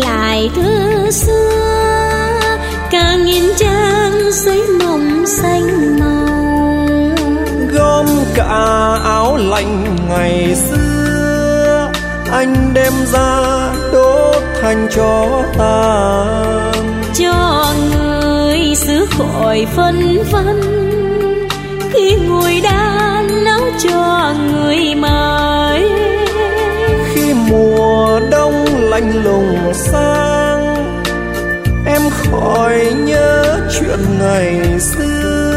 lại thơ xưa, càng nhìn trang giấy mộng xanh màu. Gom cả áo lạnh ngày xưa, anh đem ra đốt thành tro tàn. Cho người xứ khỏi phân vân, khi ngồi đan nấu cho người mới. Khi mùa đông lạnh lùng sang, em khỏi nhớ chuyện ngày xưa.